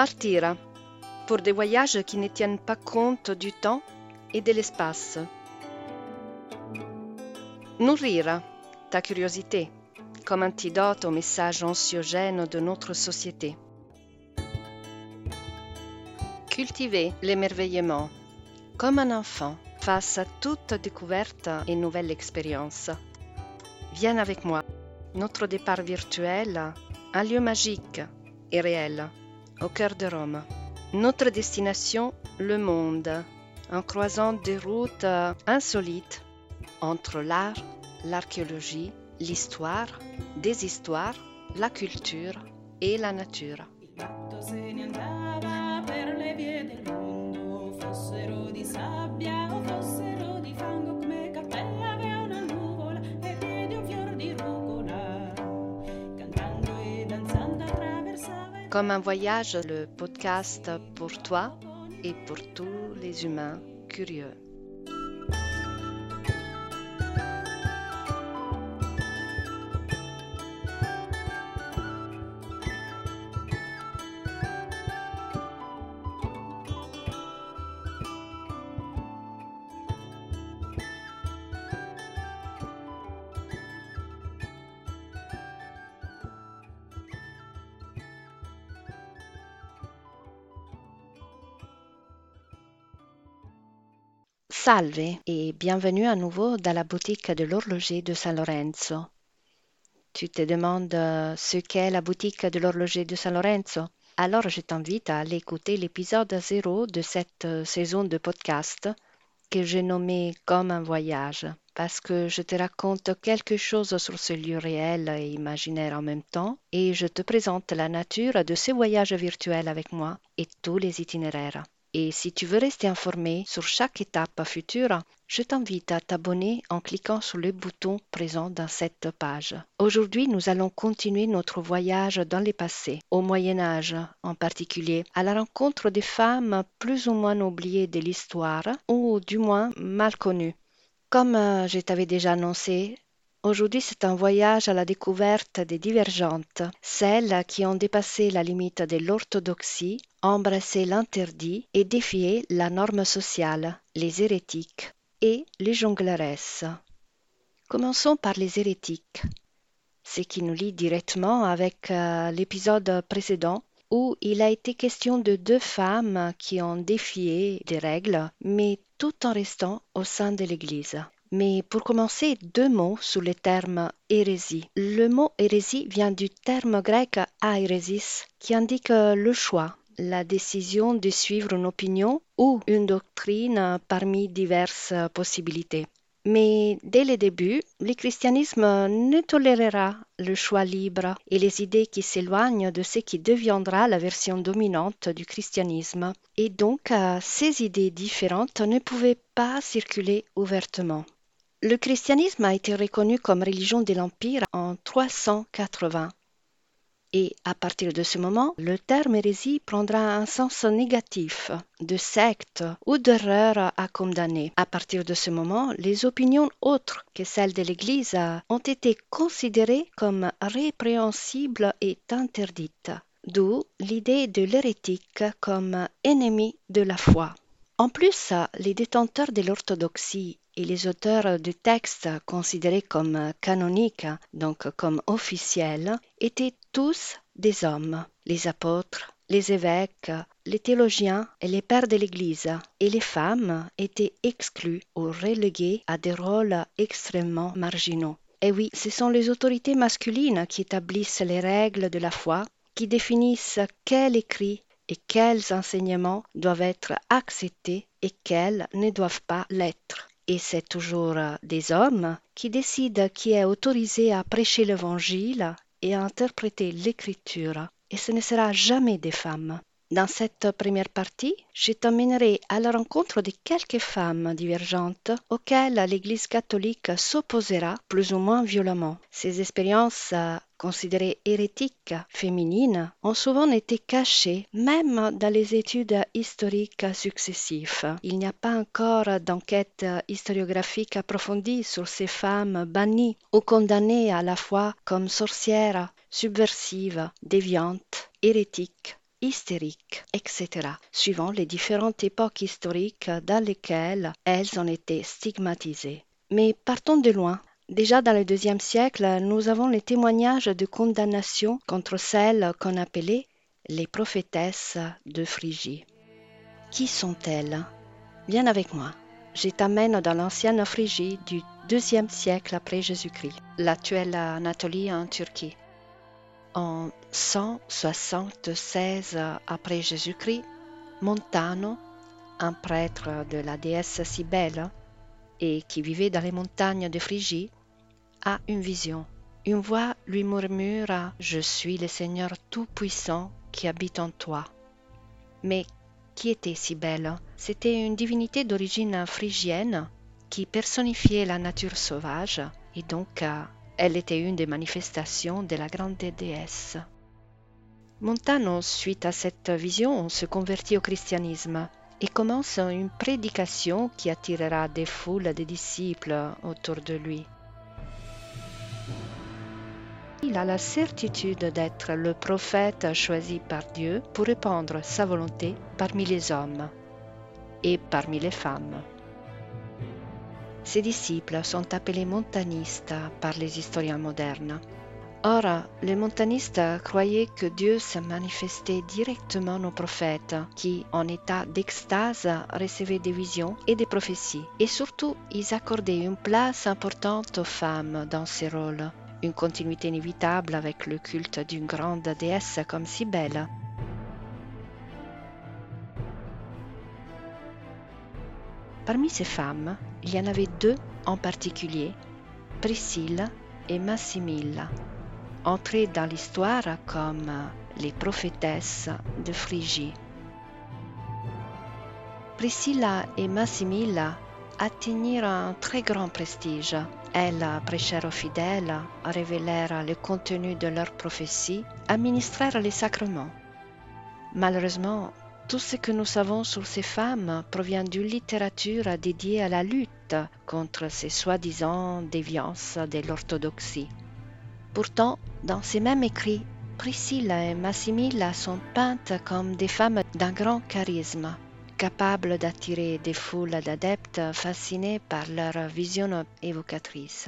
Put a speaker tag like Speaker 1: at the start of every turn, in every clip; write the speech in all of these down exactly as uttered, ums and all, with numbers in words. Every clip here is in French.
Speaker 1: Partir pour des voyages qui ne tiennent pas compte du temps et de l'espace. Nourrir ta curiosité comme antidote aux messages anxiogènes de notre société. Cultiver l'émerveillement comme un enfant face à toute découverte et nouvelle expérience. Viens avec moi. Notre départ virtuel, un lieu magique et réel, au cœur de Rome. Notre destination, le monde, en croisant des routes insolites entre l'art, l'archéologie, l'histoire, des histoires, la culture et la nature. Comme un voyage, le podcast pour toi et pour tous les humains curieux. Salve et bienvenue à nouveau dans la boutique de l'horloger de San Lorenzo. Tu te demandes euh, ce qu'est la boutique de l'horloger de San Lorenzo? Alors je t'invite à aller écouter l'épisode zéro de cette euh, saison de podcast que j'ai nommé Comme un voyage, parce que je te raconte quelque chose sur ce lieu réel et imaginaire en même temps, et je te présente la nature de ce voyage virtuel avec moi et tous les itinéraires. Et si tu veux rester informé sur chaque étape future, je t'invite à t'abonner en cliquant sur le bouton présent dans cette page. Aujourd'hui, nous allons continuer notre voyage dans le passé, au Moyen Âge en particulier, à la rencontre des femmes plus ou moins oubliées de l'histoire, ou du moins mal connues. Comme euh, je t'avais déjà annoncé, aujourd'hui, c'est un voyage à la découverte des divergentes, celles qui ont dépassé la limite de l'orthodoxie, embrassé l'interdit et défié la norme sociale, les hérétiques et les jongleresses. Commençons par les hérétiques, ce qui nous lie directement avec euh, l'épisode précédent où il a été question de deux femmes qui ont défié des règles, mais tout en restant au sein de l'Église. Mais pour commencer, deux mots sur le terme hérésie. Le mot hérésie vient du terme grec airesis, qui indique le choix, la décision de suivre une opinion ou une doctrine parmi diverses possibilités. Mais dès le début, le christianisme ne tolérera le choix libre et les idées qui s'éloignent de ce qui deviendra la version dominante du christianisme. Et donc, ces idées différentes ne pouvaient pas circuler ouvertement. Le christianisme a été reconnu comme religion de l'Empire en trois cent quatre-vingts. Et à partir de ce moment, le terme hérésie prendra un sens négatif, de secte ou d'erreur à condamner. À partir de ce moment, les opinions autres que celles de l'Église ont été considérées comme répréhensibles et interdites, d'où l'idée de l'hérétique comme ennemi de la foi. En plus, les détenteurs de l'orthodoxie et les auteurs de textes considérés comme canoniques, donc comme officiels, étaient tous des hommes, les apôtres, les évêques, les théologiens et les pères de l'Église, et les femmes étaient exclues ou reléguées à des rôles extrêmement marginaux. Et oui, ce sont les autorités masculines qui établissent les règles de la foi, qui définissent quel écrit et quels enseignements doivent être acceptés et quels ne doivent pas l'être. Et c'est toujours des hommes qui décident qui est autorisé à prêcher l'Évangile et à interpréter l'Écriture, et ce ne sera jamais des femmes. Dans cette première partie, je t'emmènerai à la rencontre de quelques femmes divergentes auxquelles l'Église catholique s'opposera plus ou moins violemment. Ces expériences considérées hérétiques féminines ont souvent été cachées, même dans les études historiques successives. Il n'y a pas encore d'enquête historiographique approfondie sur ces femmes bannies ou condamnées à la fois comme sorcières, subversives, déviantes, hérétiques hystérique, et cetera, suivant les différentes époques historiques dans lesquelles elles ont été stigmatisées. Mais partons de loin. Déjà dans le deuxième siècle, nous avons les témoignages de condamnation contre celles qu'on appelait les prophétesses de Phrygie. Qui sont-elles? Viens avec moi. Je t'amène dans l'ancienne Phrygie du deuxième siècle après Jésus-Christ, l'actuelle Anatolie en Turquie. En cent soixante-seize après Jésus-Christ, Montano, un prêtre de la déesse Cybèle et qui vivait dans les montagnes de Phrygie, a une vision. Une voix lui murmure « Je suis le Seigneur Tout-Puissant qui habite en toi ». Mais qui était Cybèle? C'était une divinité d'origine phrygienne qui personnifiait la nature sauvage et donc euh, elle était une des manifestations de la grande déesse. Montano, suite à cette vision, se convertit au christianisme et commence une prédication qui attirera des foules de disciples autour de lui. Il a la certitude d'être le prophète choisi par Dieu pour répandre sa volonté parmi les hommes et parmi les femmes. Ses disciples sont appelés montanistes par les historiens modernes. Or, les montanistes croyaient que Dieu se manifestait directement aux prophètes qui, en état d'extase, recevaient des visions et des prophéties. Et surtout, ils accordaient une place importante aux femmes dans ces rôles, une continuité inévitable avec le culte d'une grande déesse comme Cybèle. Parmi ces femmes, il y en avait deux en particulier, Priscille et Massimilla, entrées dans l'histoire comme les prophétesses de Phrygie. Priscilla et Massimilla atteignirent un très grand prestige. Elles prêchèrent aux fidèles, révélèrent le contenu de leurs prophéties, administrèrent les sacrements. Malheureusement, tout ce que nous savons sur ces femmes provient d'une littérature dédiée à la lutte contre ces soi-disant déviances de l'orthodoxie. Pourtant, dans ces mêmes écrits, Priscilla et Massimilla sont peintes comme des femmes d'un grand charisme, capables d'attirer des foules d'adeptes fascinés par leur vision évocatrice.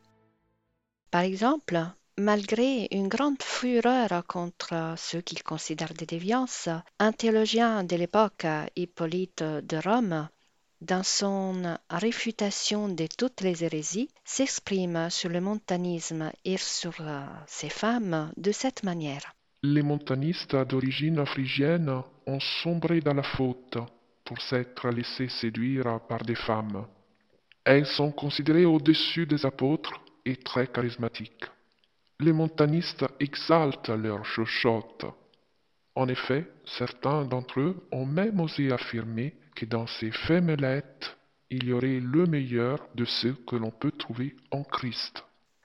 Speaker 1: Par exemple, malgré une grande fureur contre ceux qu'ils considèrent des déviances, un théologien de l'époque, Hippolyte de Rome, dans son réfutation de toutes les hérésies, s'exprime sur le montanisme et sur ces femmes de cette manière.
Speaker 2: Les montanistes d'origine phrygienne ont sombré dans la faute pour s'être laissés séduire par des femmes. Elles sont considérées au-dessus des apôtres et très charismatiques. Les montanistes exaltent leurs chuchotes. En effet, certains d'entre eux ont même osé affirmer que dans ces femmelettes, il y aurait le meilleur de ce que l'on peut trouver en Christ.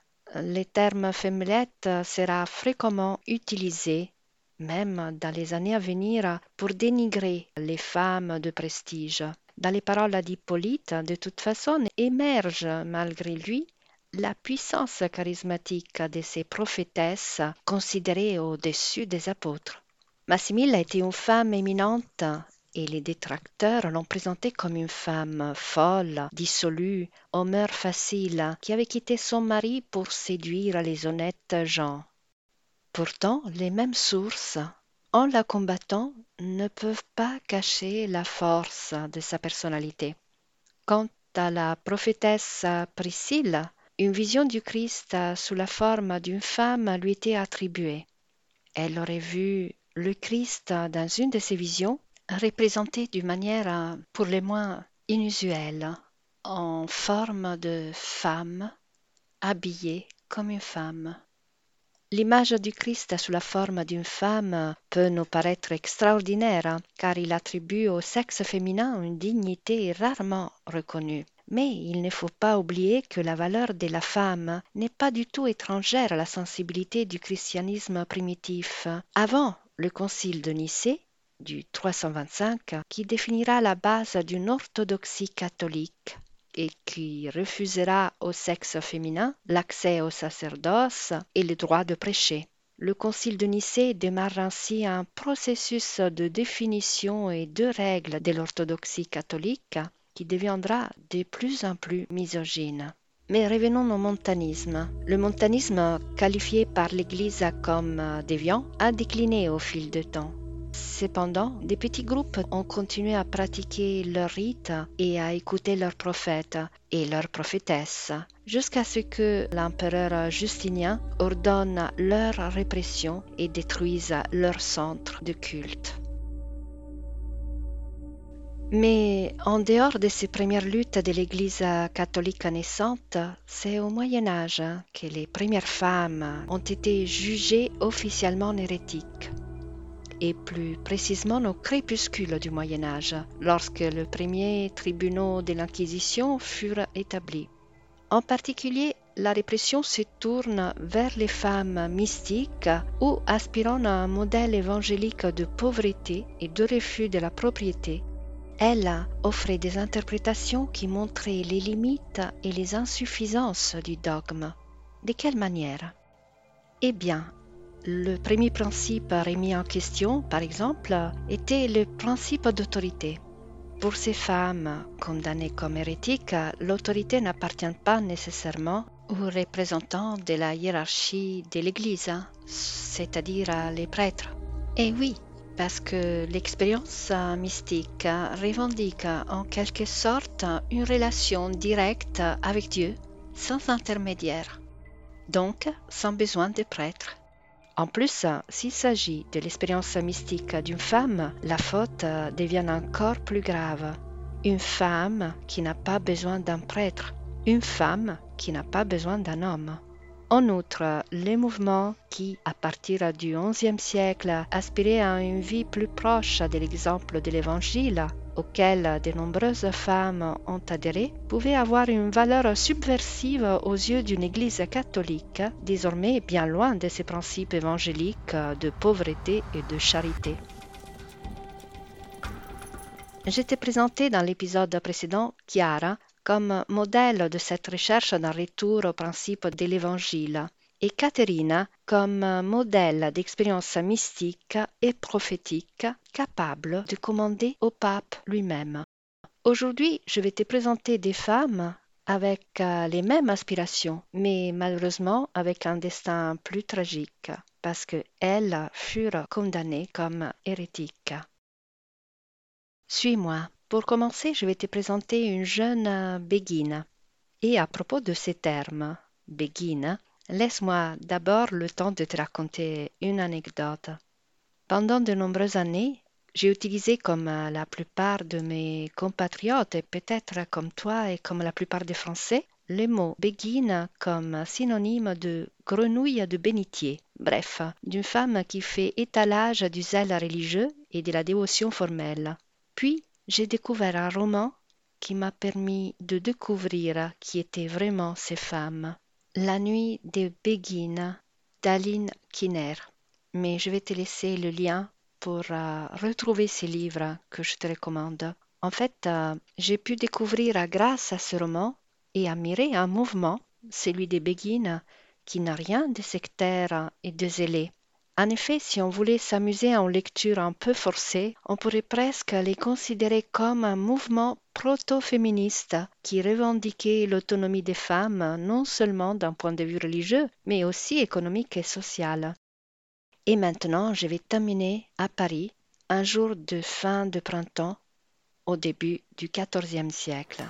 Speaker 1: Le terme femmelette sera fréquemment utilisé, même dans les années à venir, pour dénigrer les femmes de prestige. Dans les paroles d'Hippolyte, de toute façon, émerge malgré lui la puissance charismatique de ces prophétesses considérées au-dessus des apôtres. Massimilla était une femme éminente et les détracteurs l'ont présentée comme une femme folle, dissolue, aux mœurs faciles, qui avait quitté son mari pour séduire les honnêtes gens. Pourtant, les mêmes sources, en la combattant, ne peuvent pas cacher la force de sa personnalité. Quant à la prophétesse Priscille, une vision du Christ sous la forme d'une femme lui était attribuée. Elle aurait vu le Christ dans une de ses visions représenté d'une manière pour le moins inusuelle, en forme de femme, habillée comme une femme. L'image du Christ sous la forme d'une femme peut nous paraître extraordinaire, car il attribue au sexe féminin une dignité rarement reconnue. Mais il ne faut pas oublier que la valeur de la femme n'est pas du tout étrangère à la sensibilité du christianisme primitif. Avant le concile de Nicée, du trois cent vingt-cinq, qui définira la base d'une orthodoxie catholique et qui refusera au sexe féminin l'accès au sacerdoce et le droit de prêcher. Le Concile de Nicée démarre ainsi un processus de définition et de règles de l'orthodoxie catholique qui deviendra de plus en plus misogyne. Mais revenons au montanisme. Le montanisme, qualifié par l'Église comme déviant, a décliné au fil du temps. Cependant, des petits groupes ont continué à pratiquer leurs rites et à écouter leurs prophètes et leurs prophétesses, jusqu'à ce que l'empereur Justinien ordonne leur répression et détruise leur centre de culte. Mais en dehors de ces premières luttes de l'Église catholique naissante, c'est au Moyen Âge que les premières femmes ont été jugées officiellement hérétiques, et plus précisément au crépuscule du Moyen Âge, lorsque les premiers tribunaux de l'Inquisition furent établis. En particulier, la répression se tourne vers les femmes mystiques ou aspirant à un modèle évangélique de pauvreté et de refus de la propriété. Elle offrait des interprétations qui montraient les limites et les insuffisances du dogme. De quelle manière? Eh bien, le premier principe remis en question, par exemple, était le principe d'autorité. Pour ces femmes condamnées comme hérétiques, l'autorité n'appartient pas nécessairement aux représentants de la hiérarchie de l'Église, c'est-à-dire les prêtres. Et oui, parce que l'expérience mystique revendique en quelque sorte une relation directe avec Dieu, sans intermédiaire, donc sans besoin de prêtre. En plus, s'il s'agit de l'expérience mystique d'une femme, la faute devient encore plus grave. Une femme qui n'a pas besoin d'un prêtre, une femme qui n'a pas besoin d'un homme. En outre, les mouvements qui, à partir du onzième siècle, aspiraient à une vie plus proche de l'exemple de l'Évangile, auquel de nombreuses femmes ont adhéré, pouvaient avoir une valeur subversive aux yeux d'une Église catholique, désormais bien loin de ses principes évangéliques de pauvreté et de charité. Je t'ai présenté dans l'épisode précédent Chiara comme modèle de cette recherche d'un retour au principe de l'Évangile, et Caterina comme modèle d'expérience mystique et prophétique capable de commander au pape lui-même. Aujourd'hui, je vais te présenter des femmes avec les mêmes aspirations, mais malheureusement avec un destin plus tragique, parce qu'elles furent condamnées comme hérétiques. Suis-moi. Pour commencer, je vais te présenter une jeune béguine. Et à propos de ces termes, béguine, laisse-moi d'abord le temps de te raconter une anecdote. Pendant de nombreuses années, j'ai utilisé comme la plupart de mes compatriotes, et peut-être comme toi et comme la plupart des Français, le mot béguine comme synonyme de grenouille de bénitier, bref, d'une femme qui fait étalage du zèle religieux et de la dévotion formelle. Puis, j'ai découvert un roman qui m'a permis de découvrir qui étaient vraiment ces femmes. La nuit des Béguines d'Aline Kinner. Mais je vais te laisser le lien pour euh, retrouver ces livres que je te recommande. En fait, euh, j'ai pu découvrir euh, grâce à ce roman et admirer un mouvement, celui des Béguines, qui n'a rien de sectaire et de zélé. En effet, si on voulait s'amuser en lecture un peu forcée, on pourrait presque les considérer comme un mouvement proto-féministe qui revendiquait l'autonomie des femmes non seulement d'un point de vue religieux, mais aussi économique et social. Et maintenant, je vais terminer à Paris, un jour de fin de printemps, au début du quatorzième siècle.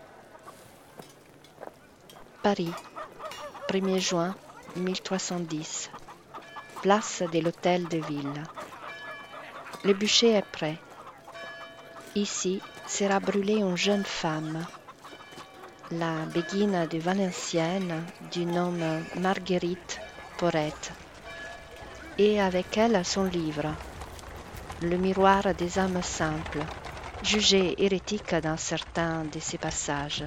Speaker 1: Paris, premier juin mille trois cent dix. Place de l'Hôtel de Ville. Le bûcher est prêt. Ici sera brûlée une jeune femme, la Béguine de Valenciennes du nom Marguerite Porrette, et avec elle son livre, Le miroir des âmes simples, jugé hérétique dans certains de ses passages.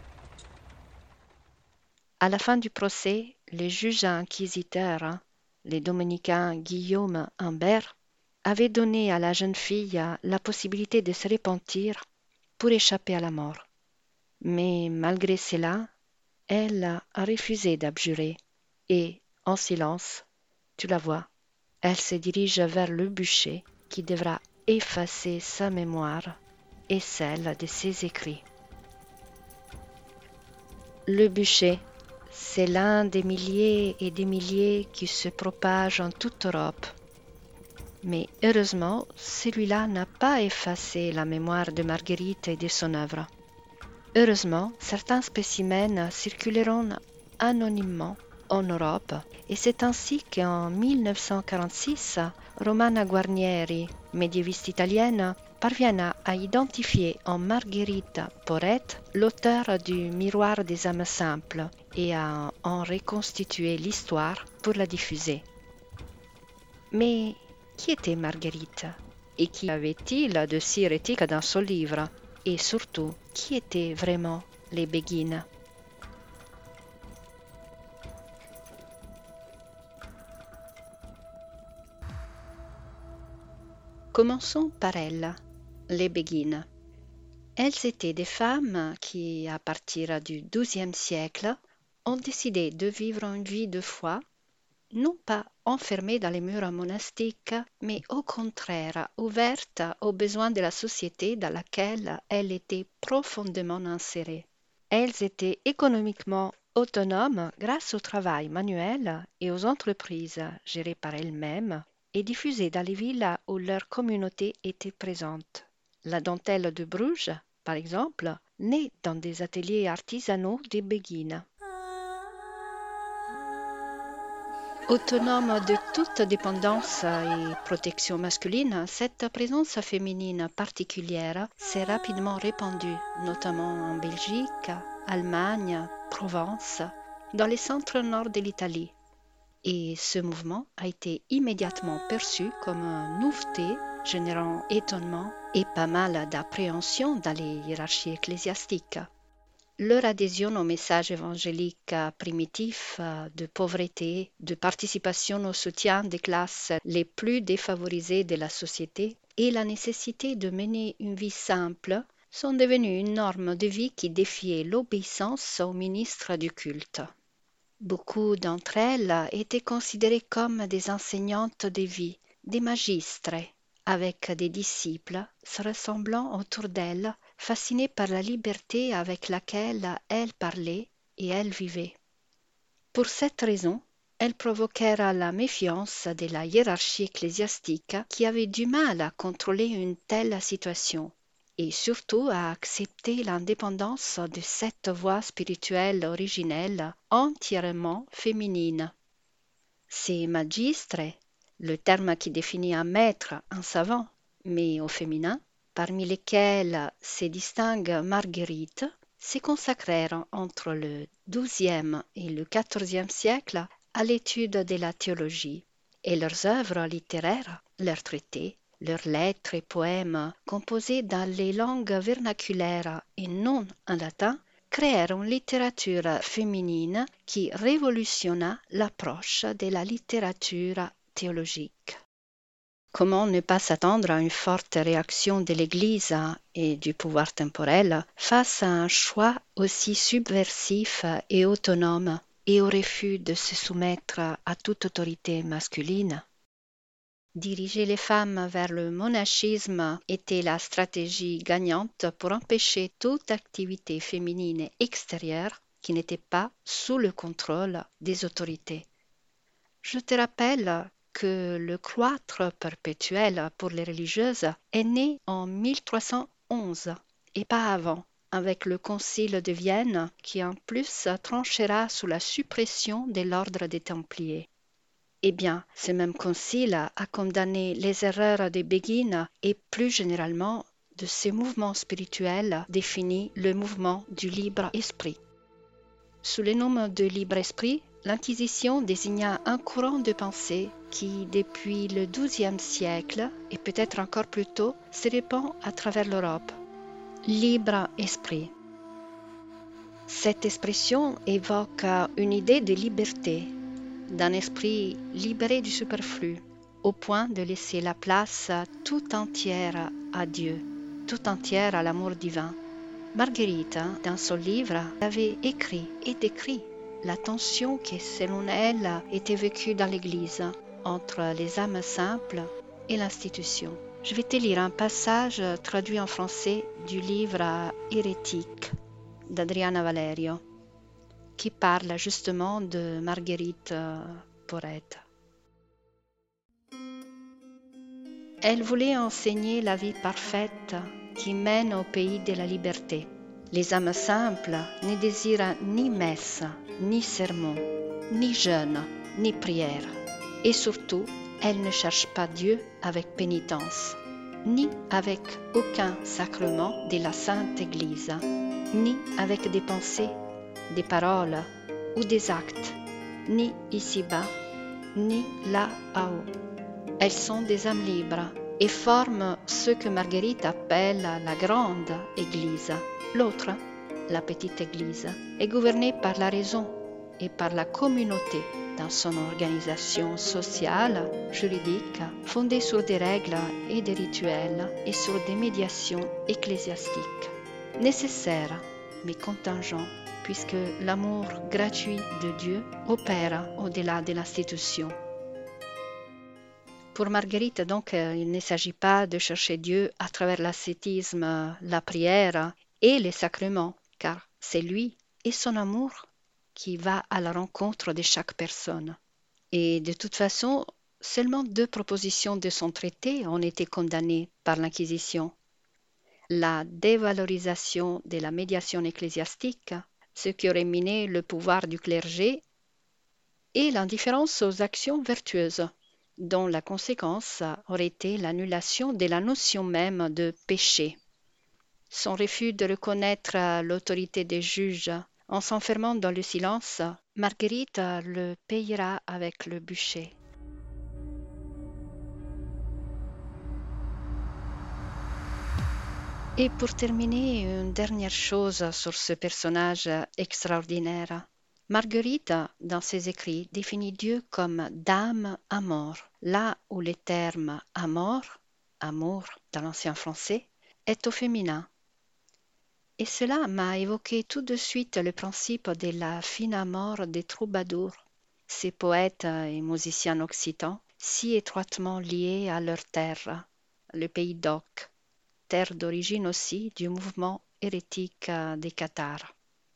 Speaker 1: À la fin du procès, les juges inquisiteurs, les dominicains Guillaume Humbert, avaient donné à la jeune fille la possibilité de se repentir pour échapper à la mort. Mais malgré cela, elle a refusé d'abjurer et, en silence, Tu la vois, elle se dirige vers le bûcher qui devra effacer sa mémoire et celle de ses écrits. Le bûcher, c'est l'un des milliers et des milliers qui se propagent en toute Europe. Mais heureusement, celui-là n'a pas effacé la mémoire de Marguerite et de son œuvre. Heureusement, certains spécimens circuleront anonymement en Europe et c'est ainsi qu'en mille neuf cent quarante-six, Romana Guarnieri, médiéviste italienne, parvient à identifier en Margherita Porrette l'auteur du Miroir des âmes simples et à en reconstituer l'histoire pour la diffuser. Mais qui était Marguerite? Et qui avait-il de si hérétique dans son livre? Et surtout, qui étaient vraiment les Béguines? Commençons par elles, les Béguines. Elles étaient des femmes qui, à partir du douzième siècle, ont décidé de vivre une vie de foi, non pas enfermée dans les murs monastiques, mais au contraire ouverte aux besoins de la société dans laquelle elles étaient profondément insérées. Elles étaient économiquement autonomes grâce au travail manuel et aux entreprises gérées par elles-mêmes et diffusées dans les villes où leur communauté était présente. La dentelle de Bruges, par exemple, naît dans des ateliers artisanaux des Béguines. Autonome de toute dépendance et protection masculine, cette présence féminine particulière s'est rapidement répandue, notamment en Belgique, Allemagne, Provence, dans les centres nord de l'Italie. Et ce mouvement a été immédiatement perçu comme une nouveauté, générant étonnement et pas mal d'appréhension dans les hiérarchies ecclésiastiques. Leur adhésion au message évangélique primitif de pauvreté, de participation au soutien des classes les plus défavorisées de la société et la nécessité de mener une vie simple sont devenues une norme de vie qui défiait l'obéissance au ministre du culte. Beaucoup d'entre elles étaient considérées comme des enseignantes de vie, des magistres, avec des disciples se ressemblant autour d'elles, fascinés par la liberté avec laquelle elles parlaient et elles vivaient. Pour cette raison, elles provoquèrent la méfiance de la hiérarchie ecclésiastique qui avait du mal à contrôler une telle situation et surtout à accepter l'indépendance de cette voie spirituelle originelle entièrement féminine. Ces magistres, le terme qui définit un maître, un savant, mais au féminin, parmi lesquels se distingue Marguerite, se consacrèrent entre le douzième et le quatorzième siècle à l'étude de la théologie, et leurs œuvres littéraires, leurs traités, leurs lettres et poèmes composés dans les langues vernaculaires et non en latin, créèrent une littérature féminine qui révolutionna l'approche de la littérature théologique. Comment ne pas s'attendre à une forte réaction de l'Église et du pouvoir temporel face à un choix aussi subversif et autonome et au refus de se soumettre à toute autorité masculine? Diriger les femmes vers le monachisme était la stratégie gagnante pour empêcher toute activité féminine extérieure qui n'était pas sous le contrôle des autorités. Je te rappelle que le cloître perpétuel pour les religieuses est né en mille trois cent onze et pas avant, avec le concile de Vienne qui en plus tranchera sous la suppression de l'ordre des Templiers. Eh bien, ce même concile a condamné les erreurs des Béguines et plus généralement de ces mouvements spirituels définis le mouvement du libre esprit. Sous le nom de libre esprit, l'Inquisition désigna un courant de pensée qui, depuis le douzième siècle et peut-être encore plus tôt, se répand à travers l'Europe. Libre esprit. Cette expression évoque une idée de liberté, d'un esprit libéré du superflu, au point de laisser la place tout entière à Dieu, tout entière à l'amour divin. Marguerite, dans son livre, avait écrit et décrit la tension qui, selon elle, était vécue dans l'Église entre les âmes simples et l'institution. Je vais te lire un passage traduit en français du livre Hérétique d'Adriana Valerio, qui parle justement de Marguerite Porete. Elle voulait enseigner la vie parfaite qui mène au pays de la liberté. Les âmes simples ne désirent ni messe, ni sermon, ni jeûne, ni prière. Et surtout, elles ne cherchent pas Dieu avec pénitence, ni avec aucun sacrement de la Sainte Église, ni avec des pensées, des paroles ou des actes, ni ici-bas, ni là-haut. Elles sont des âmes libres et forment ce que Marguerite appelle la grande Église. L'autre, la petite Église, est gouvernée par la raison et par la communauté dans son organisation sociale, juridique, fondée sur des règles et des rituels et sur des médiations ecclésiastiques. Nécessaires, mais contingents, puisque l'amour gratuit de Dieu opère au-delà de l'institution. Pour Marguerite, donc, il ne s'agit pas de chercher Dieu à travers l'ascétisme, la prière et les sacrements, car c'est lui et son amour qui va à la rencontre de chaque personne. Et de toute façon, seulement deux propositions de son traité ont été condamnées par l'Inquisition. La dévalorisation de la médiation ecclésiastique, ce qui aurait miné le pouvoir du clergé, et l'indifférence aux actions vertueuses, dont la conséquence aurait été l'annulation de la notion même de péché. Son refus de reconnaître l'autorité des juges en s'enfermant dans le silence, Marguerite le payera avec le bûcher. Et pour terminer, une dernière chose sur ce personnage extraordinaire. Marguerite, dans ses écrits, définit Dieu comme d'âme à mort, là où le terme amour, amour dans l'ancien français, est au féminin. Et cela m'a évoqué tout de suite le principe de la fine amour des troubadours, ces poètes et musiciens occitans, si étroitement liés à leur terre, le pays d'Oc, terre d'origine aussi du mouvement hérétique des Cathares.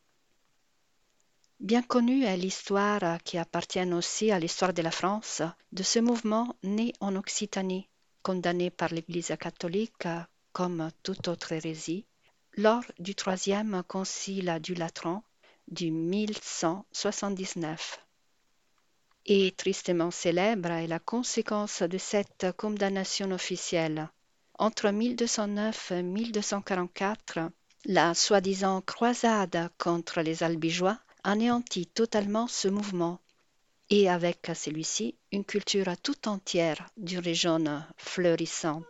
Speaker 1: Bien connue est l'histoire qui appartient aussi à l'histoire de la France de ce mouvement né en Occitanie, condamné par l'Église catholique comme toute autre hérésie, lors du troisième concile du Latran du mille cent soixante-dix-neuf. Et tristement célèbre est la conséquence de cette condamnation officielle. Entre mille deux cent neuf et mille deux cent quarante-quatre, la soi-disant croisade contre les Albigeois anéantit totalement ce mouvement et avec celui-ci une culture tout entière d'une région fleurissante.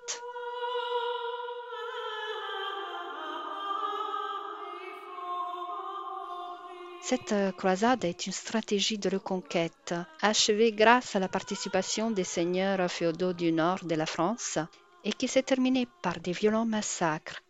Speaker 1: Cette croisade est une stratégie de reconquête achevée grâce à la participation des seigneurs féodaux du nord de la France et qui s'est terminée par des violents massacres,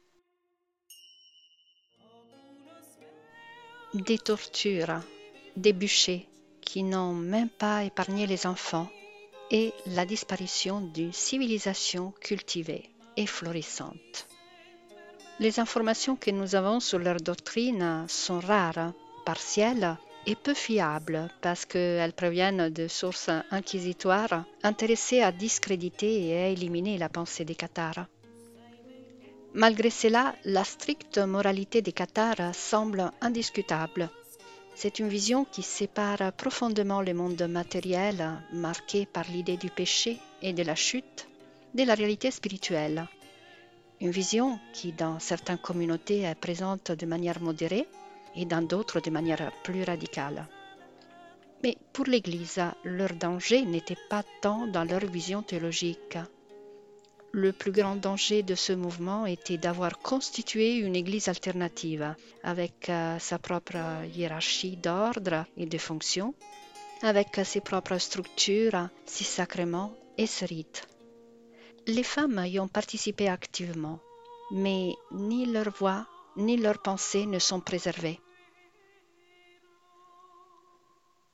Speaker 1: des tortures, des bûchers qui n'ont même pas épargné les enfants et la disparition d'une civilisation cultivée et florissante. Les informations que nous avons sur leur doctrine sont rares, partielles et peu fiables parce qu'elles proviennent de sources inquisitoires intéressées à discréditer et à éliminer la pensée des Cathares. Malgré cela, la stricte moralité des Cathares semble indiscutable. C'est une vision qui sépare profondément le monde matériel, marqué par l'idée du péché et de la chute, de la réalité spirituelle. Une vision qui, dans certaines communautés, est présente de manière modérée et dans d'autres de manière plus radicale. Mais pour l'Église, leur danger n'était pas tant dans leur vision théologique. Le plus grand danger de ce mouvement était d'avoir constitué une Église alternative, avec euh, sa propre hiérarchie d'ordre et de fonctions, avec ses propres structures, ses sacrements et ses rites. Les femmes y ont participé activement, mais ni leur voix ni leurs pensées ne sont préservées.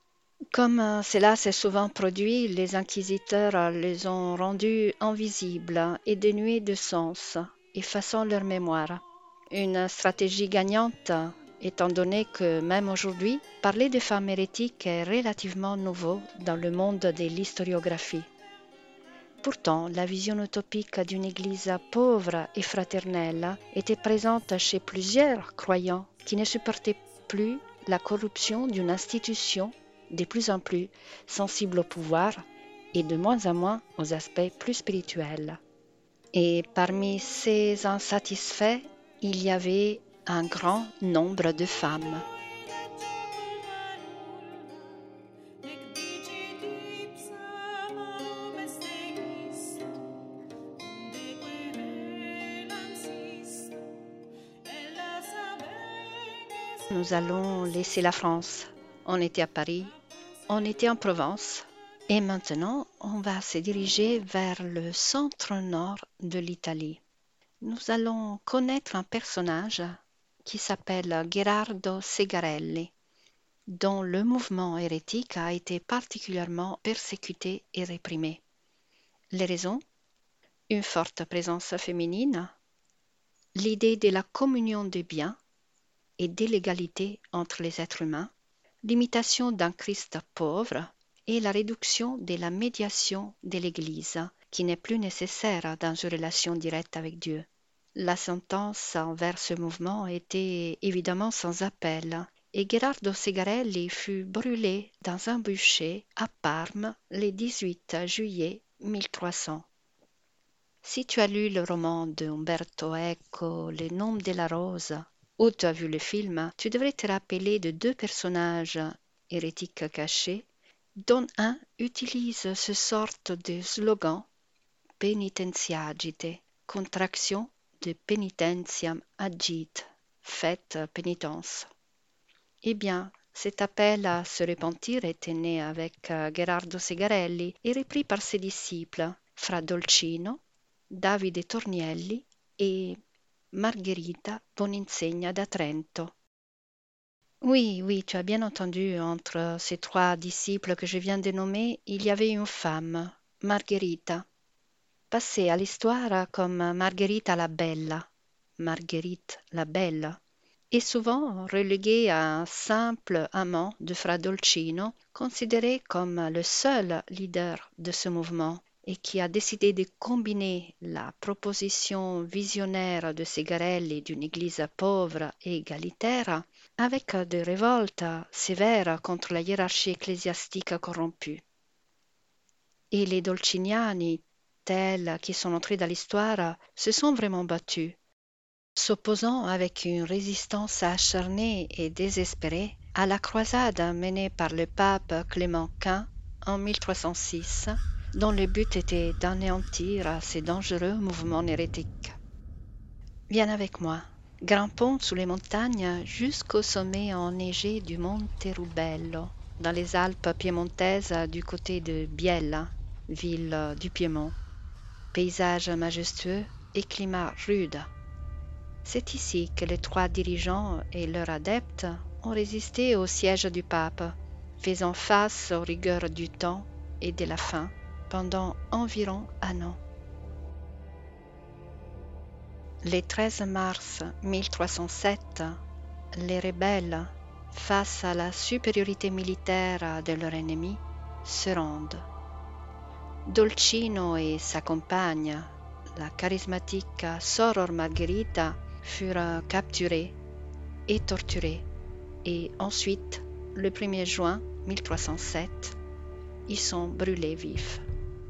Speaker 1: Comme euh, cela s'est souvent produit, les inquisiteurs euh, les ont rendus invisibles et dénués de sens, effaçant leur mémoire. Une stratégie gagnante, étant donné que même aujourd'hui, parler de femmes hérétiques est relativement nouveau dans le monde de l'historiographie. Pourtant, la vision utopique d'une Église pauvre et fraternelle était présente chez plusieurs croyants qui ne supportaient plus la corruption d'une institution de plus en plus sensible au pouvoir et de moins en moins aux aspects plus spirituels. Et parmi ces insatisfaits, il y avait un grand nombre de femmes. Nous allons laisser la France. On était à Paris, on était en Provence, et maintenant on va se diriger vers le centre-nord de l'Italie. Nous allons connaître un personnage qui s'appelle Gherardo Segarelli, dont le mouvement hérétique a été particulièrement persécuté et réprimé. Les raisons? Une forte présence féminine, l'idée de la communion des biens et de l'égalité entre les êtres humains, l'imitation d'un Christ pauvre et la réduction de la médiation de l'Église, qui n'est plus nécessaire dans une relation directe avec Dieu. La sentence envers ce mouvement était évidemment sans appel, et Gherardo Segarelli fut brûlé dans un bûcher à Parme le dix-huit juillet mille trois cents. Si tu as lu le roman de Umberto Eco, Le nom de la rose, ou tu as vu le film, tu devrais te rappeler de deux personnages hérétiques cachés, dont un utilise ce sorte de slogan Penitentia agite, contraction de penitentiam agite, faites pénitence. Eh bien, cet appel à se repentir était né avec Gherardo Segarelli et repris par ses disciples, Fra Dolcino, Davide Tornielli et Margherita Boninsegna da Trento. Oui, oui, tu as bien entendu, entre ces trois disciples que je viens de nommer, il y avait une femme, Margherita, passée à l'histoire comme Margherita la Bella, Marguerite la Belle, et souvent reléguée à un simple amant de Fra Dolcino, considéré comme le seul leader de ce mouvement, et qui a décidé de combiner la proposition visionnaire de Segarelli d'une église pauvre et égalitaire avec des révoltes sévères contre la hiérarchie ecclésiastique corrompue. Et les Dolciniani, tels qui sont entrés dans l'histoire, se sont vraiment battus, s'opposant avec une résistance acharnée et désespérée à la croisade menée par le pape Clément quinze en mille trois cent six, dont le but était d'anéantir ces dangereux mouvements hérétiques. Viens avec moi, grimpons sous les montagnes jusqu'au sommet enneigé du Monte Rubello, dans les Alpes piémontaises du côté de Biella, ville du Piémont. Paysage majestueux et climat rude. C'est ici que les trois dirigeants et leurs adeptes ont résisté au siège du pape, faisant face aux rigueurs du temps et de la faim pendant environ un an. Le treize mars mille trois cent sept, les rebelles, face à la supériorité militaire de leur ennemi, se rendent. Dolcino et sa compagne, la charismatique Soror Margherita, furent capturés et torturés, et ensuite, le premier juin mille trois cent sept, ils sont brûlés vifs.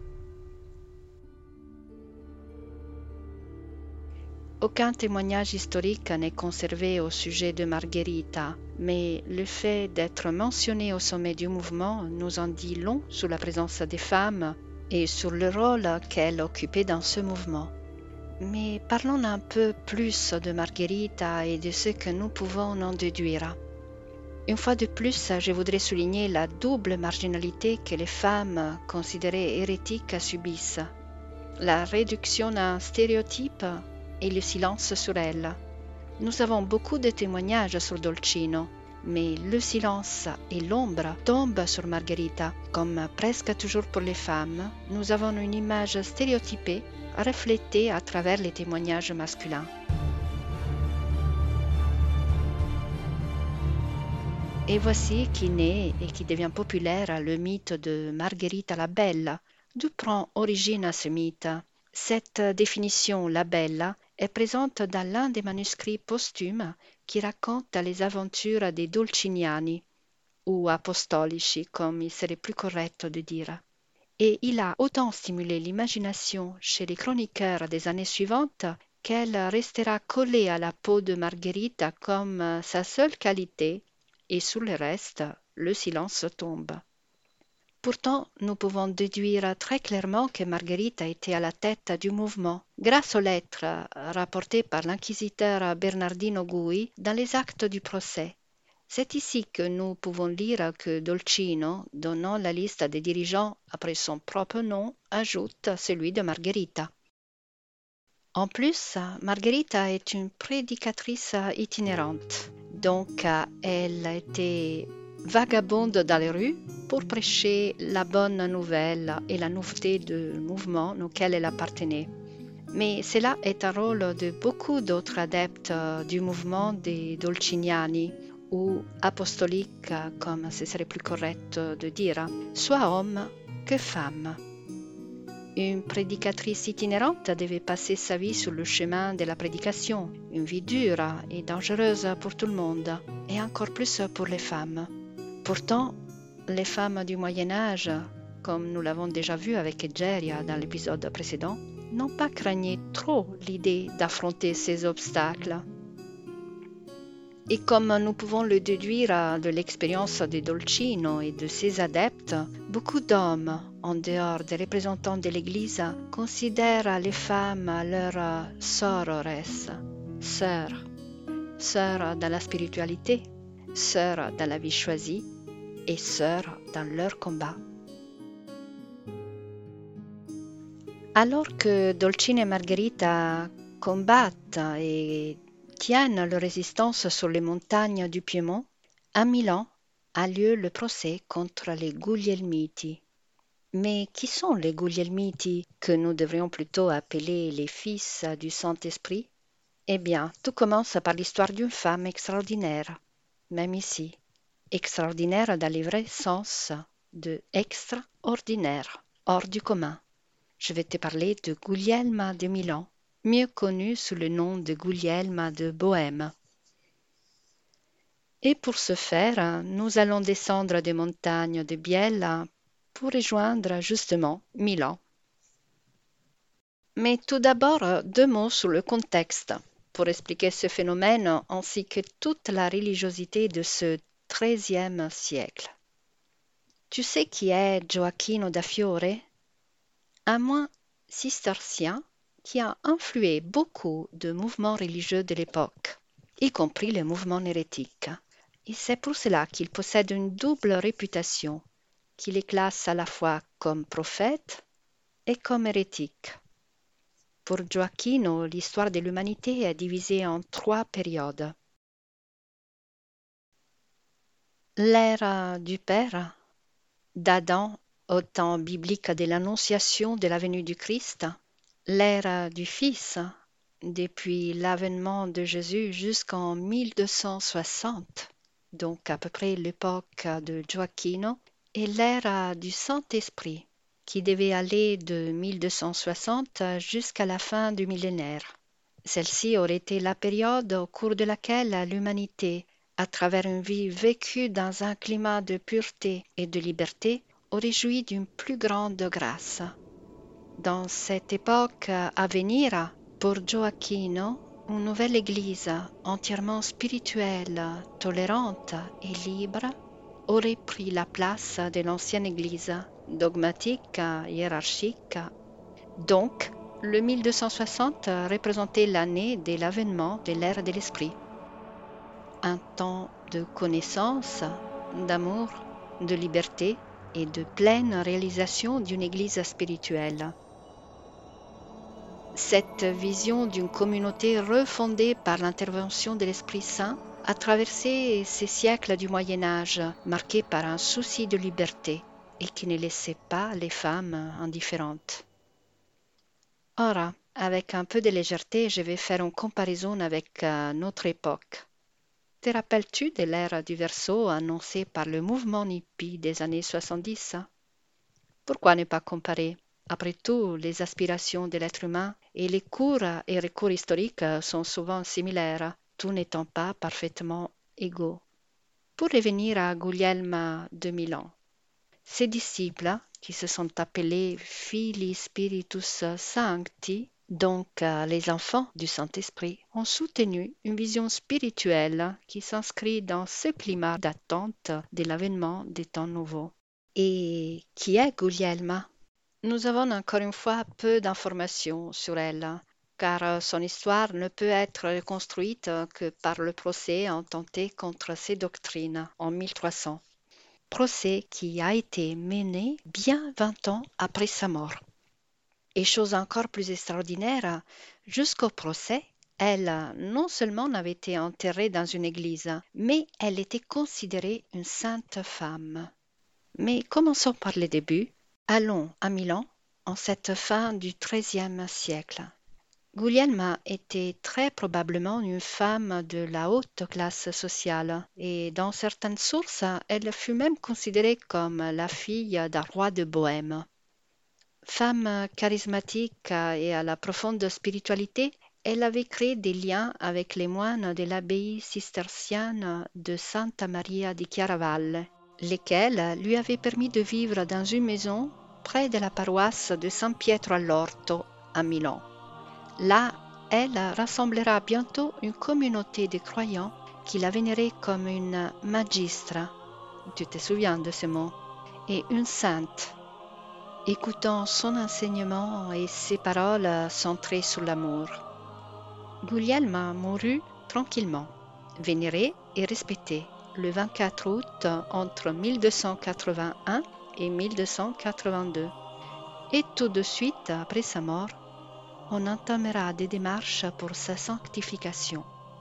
Speaker 1: Aucun témoignage historique n'est conservé au sujet de Margherita, mais le fait d'être mentionnée au sommet du mouvement nous en dit long sur la présence des femmes et sur le rôle qu'elles occupaient dans ce mouvement. Mais parlons un peu plus de Margherita et de ce que nous pouvons en déduire. Une fois de plus, je voudrais souligner la double marginalité que les femmes considérées hérétiques subissent. La réduction à un stéréotype et le silence sur elles. Nous avons beaucoup de témoignages sur Dolcino, mais le silence et l'ombre tombent sur Margherita. Comme presque toujours pour les femmes, nous avons une image stéréotypée reflétée à travers les témoignages masculins. Et voici qui naît et qui devient populaire le mythe de Margherita la Belle. D'où prend origine ce mythe? Cette définition, la Bella, est présente dans l'un des manuscrits posthumes qui raconte les aventures des Dolciniani, ou apostolici, comme il serait plus correct de dire. Et il a autant stimulé l'imagination chez les chroniqueurs des années suivantes qu'elle restera collée à la peau de Margherita comme sa seule qualité, et sur le reste, le silence tombe. Pourtant, nous pouvons déduire très clairement que Margherita était à la tête du mouvement, grâce aux lettres rapportées par l'inquisiteur Bernardino Gui dans les actes du procès. C'est ici que nous pouvons lire que Dolcino, donnant la liste des dirigeants après son propre nom, ajoute celui de Margherita. En plus, Margherita est une prédicatrice itinérante, donc elle était vagabonde dans les rues pour prêcher la bonne nouvelle et la nouveauté du mouvement auquel elle appartenait. Mais cela est un rôle de beaucoup d'autres adeptes du mouvement des Dolciniani, ou apostoliques, comme ce serait plus correct de dire, soit hommes que femmes. Une prédicatrice itinérante devait passer sa vie sur le chemin de la prédication, une vie dure et dangereuse pour tout le monde, et encore plus pour les femmes. Pourtant, les femmes du Moyen Âge, comme nous l'avons déjà vu avec Egeria dans l'épisode précédent, n'ont pas craigné trop l'idée d'affronter ces obstacles. Et comme nous pouvons le déduire de l'expérience de Dolcino et de ses adeptes, beaucoup d'hommes, en dehors des représentants de l'Église, considèrent les femmes leurs sorores, sœurs, sœurs dans la spiritualité, sœurs dans la vie choisie et sœurs dans leur combat. Alors que Dolcino et Margherita combattent et tiennent leur résistance sur les montagnes du Piémont, à Milan a lieu le procès contre les Guglielmiti. Mais qui sont les Guglielmiti, que nous devrions plutôt appeler les fils du Saint-Esprit? Eh bien, tout commence par l'histoire d'une femme extraordinaire, même ici, extraordinaire dans le vrai sens de extraordinaire, hors du commun. Je vais te parler de Guglielma de Milan, mieux connue sous le nom de Guglielma de Bohême. Et pour ce faire, nous allons descendre des montagnes de Biella pour rejoindre justement Milan. Mais tout d'abord, deux mots sur le contexte pour expliquer ce phénomène ainsi que toute la religiosité de ce treizième siècle. Tu sais qui est Gioacchino da Fiore? Un moine cistercien qui a influé beaucoup de mouvements religieux de l'époque, y compris les mouvements hérétiques. Et c'est pour cela qu'il possède une double réputation, qui les classe à la fois comme prophète et comme hérétique. Pour Gioacchino, l'histoire de l'humanité est divisée en trois périodes. L'ère du Père, d'Adam au temps biblique de l'annonciation de la venue du Christ, l'ère du Fils, depuis l'avènement de Jésus jusqu'en mille deux cent soixante, donc à peu près l'époque de Gioacchino, et l'ère du Saint-Esprit, qui devait aller de mille deux cent soixante jusqu'à la fin du millénaire. Celle-ci aurait été la période au cours de laquelle l'humanité, à travers une vie vécue dans un climat de pureté et de liberté, aurait joui d'une plus grande grâce. Dans cette époque à venir, pour Gioacchino, une nouvelle Église entièrement spirituelle, tolérante et libre aurait pris la place de l'ancienne Église, dogmatique, hiérarchique. Donc, le mille deux cent soixante représentait l'année de l'avènement de l'ère de l'Esprit. Un temps de connaissance, d'amour, de liberté et de pleine réalisation d'une Église spirituelle. Cette vision d'une communauté refondée par l'intervention de l'Esprit Saint a traversé ces siècles du Moyen Âge marqués par un souci de liberté et qui ne laissait pas les femmes indifférentes. Ora, avec un peu de légèreté, je vais faire une comparaison avec euh, notre époque. Te rappelles-tu de l'ère du Verseau annoncée par le mouvement hippie des années soixante-dix? Pourquoi ne pas comparer? Après tout, les aspirations de l'être humain et les cours et recours historiques sont souvent similaires, tout n'étant pas parfaitement égaux. Pour revenir à Guglielma de Milan, ses disciples, qui se sont appelés Filii Spiritus Sancti, donc euh, les enfants du Saint-Esprit, ont soutenu une vision spirituelle qui s'inscrit dans ce climat d'attente de l'avènement des temps nouveaux. Et qui est Guglielma? Nous avons encore une fois peu d'informations sur elle, car son histoire ne peut être reconstruite que par le procès intenté contre ses doctrines en mille trois cents. Procès qui a été mené bien vingt ans après sa mort. Et chose encore plus extraordinaire, jusqu'au procès, elle non seulement n'avait été enterrée dans une église, mais elle était considérée une sainte femme. Mais commençons par le début. Allons à Milan en cette fin du treizième siècle. Guglielma était très probablement une femme de la haute classe sociale et dans certaines sources, elle fut même considérée comme la fille d'un roi de Bohême. Femme charismatique et à la profonde spiritualité, elle avait créé des liens avec les moines de l'abbaye cistercienne de Santa Maria di Chiaravalle, lesquels lui avaient permis de vivre dans une maison près de la paroisse de San Pietro all'Orto à Milan. Là, elle rassemblera bientôt une communauté de croyants qui la vénéraient comme une magistra, tu te souviens de ce mot, et une sainte. Écoutant son enseignement et ses paroles centrées sur l'amour. Guglielma mourut tranquillement, vénérée et respectée le vingt-quatre août entre mille deux cent quatre-vingt-un et mille deux cent quatre-vingt-deux. Et tout de suite après sa mort, on entamera des démarches pour sa sanctification.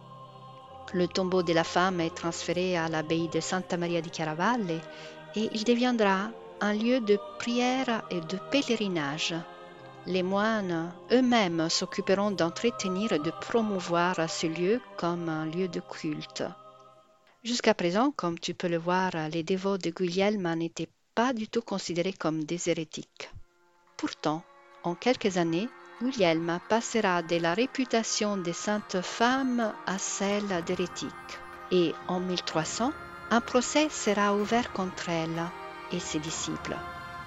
Speaker 1: Le tombeau de la femme est transféré à l'abbaye de Santa Maria di Chiaravalle et il deviendra un lieu de prière et de pèlerinage. Les moines eux-mêmes s'occuperont d'entretenir et de promouvoir ce lieu comme un lieu de culte. Jusqu'à présent, comme tu peux le voir, les dévots de Guglielma n'étaient pas du tout considérés comme des hérétiques. Pourtant, en quelques années, Guglielma passera de la réputation de sainte femme à celle d'hérétique. Et en mille trois cents, un procès sera ouvert contre elle et ses disciples.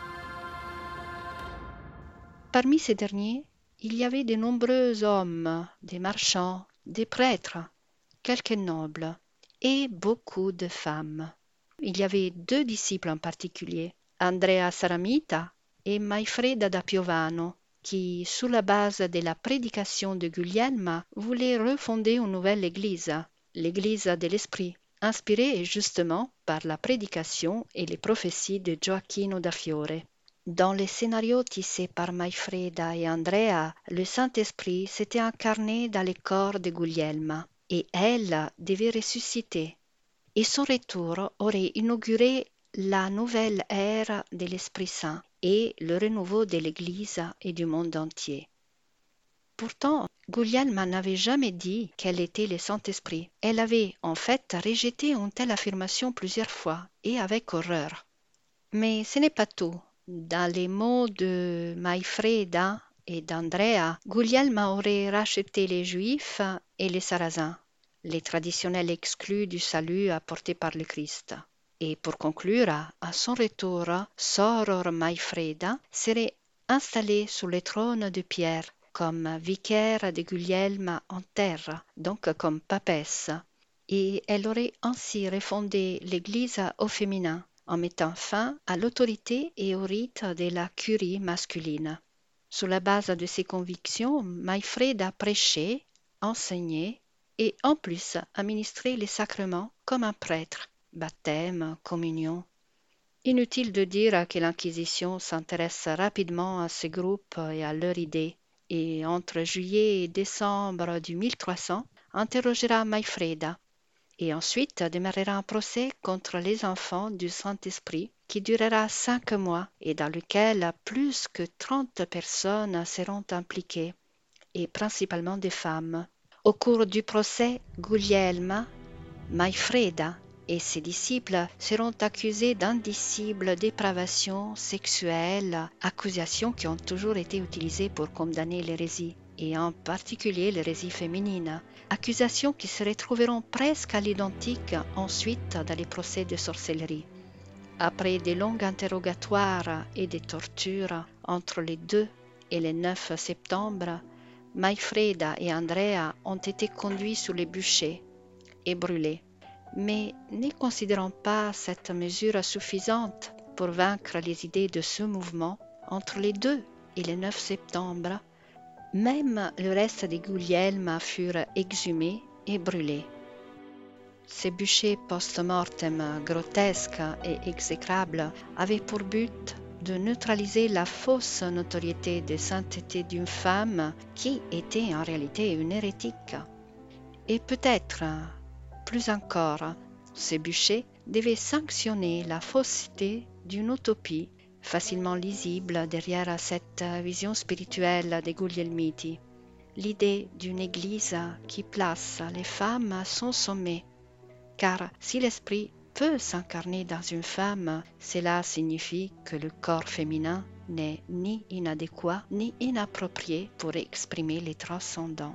Speaker 1: Parmi ces derniers, il y avait de nombreux hommes, des marchands, des prêtres, quelques nobles et beaucoup de femmes. Il y avait deux disciples en particulier, Andrea Saramita et Maifreda da Piovano, qui, sous la base de la prédication de Guglielma, voulaient refonder une nouvelle église, l'église de l'Esprit, inspirée justement par la prédication et les prophéties de Gioacchino da Fiore. Dans les scénarios tissés par Maifreda et Andrea, le Saint-Esprit s'était incarné dans le corps de Guglielma et elle devait ressusciter. Et son retour aurait inauguré la nouvelle ère de l'Esprit Saint et le renouveau de l'Église et du monde entier. Pourtant, Guglielma n'avait jamais dit qu'elle était le Saint-Esprit. Elle avait en fait rejeté une telle affirmation plusieurs fois et avec horreur. Mais ce n'est pas tout. Dans les mots de Maifreda et d'Andrea, Guglielma aurait racheté les Juifs et les Sarrasins, les traditionnels exclus du salut apporté par le Christ. Et pour conclure, à son retour, Soror Maifreda serait installée sur le trône de Pierre comme vicaire de Guglielma en terre, donc comme papesse, et elle aurait ainsi refondé l'Église au féminin, en mettant fin à l'autorité et au rite de la curie masculine. Sur la base de ses convictions, Maifreda prêchait, enseignait et en plus administrait les sacrements comme un prêtre, baptême, communion. Inutile de dire que l'Inquisition s'intéresse rapidement à ces groupes et à leurs idées, et entre juillet et décembre du mille trois cents, interrogera Maifreda Et ensuite démarrera un procès contre les enfants du Saint-Esprit qui durera cinq mois et dans lequel plus que trente personnes seront impliquées, et principalement des femmes. Au cours du procès, Guglielma, Maifreda et ses disciples seront accusés d'indicible dépravation sexuelle, accusations qui ont toujours été utilisées pour condamner l'hérésie, et en particulier l'hérésie féminine, accusations qui se retrouveront presque à l'identique ensuite dans les procès de sorcellerie. Après des longs interrogatoires et des tortures entre les deux et le neuf septembre, Maifreda et Andrea ont été conduits sous les bûchers et brûlés. Mais ne considérant pas cette mesure suffisante pour vaincre les idées de ce mouvement, entre les deux et le neuf septembre, même le reste des Guglielma furent exhumés et brûlés. Ces bûchers post-mortem grotesques et exécrables avaient pour but de neutraliser la fausse notoriété de sainteté d'une femme qui était en réalité une hérétique. Et peut-être, plus encore, ces bûchers devaient sanctionner la fausseté d'une utopie facilement lisible derrière cette vision spirituelle des Guglielmiti, l'idée d'une Église qui place les femmes à son sommet. Car si l'esprit peut s'incarner dans une femme, cela signifie que le corps féminin n'est ni inadéquat ni inapproprié pour exprimer les transcendants.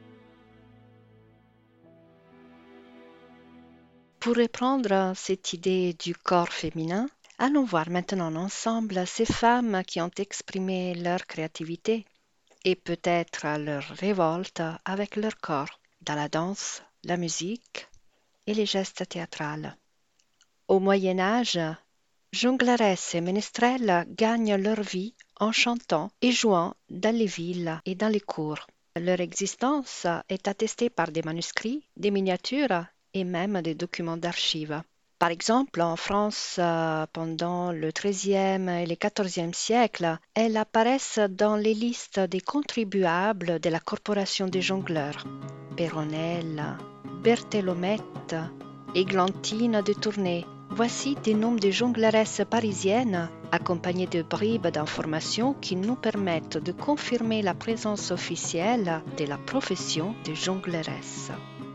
Speaker 1: Pour reprendre cette idée du corps féminin, allons voir maintenant ensemble ces femmes qui ont exprimé leur créativité et peut-être leur révolte avec leur corps, dans la danse, la musique et les gestes théâtraux. Au Moyen Âge, jongleresses et ménestrels gagnent leur vie en chantant et jouant dans les villes et dans les cours. Leur existence est attestée par des manuscrits, des miniatures et même des documents d'archives. Par exemple, en France, pendant le treizième et le quatorzième siècle, elles apparaissent dans les listes des contribuables de la Corporation des jongleurs. Péronnelle, Berthelomette, Églantine de Tournai. Voici des noms de jongleresses parisiennes, accompagnés de bribes d'informations qui nous permettent de confirmer la présence officielle de la profession de jongleresse.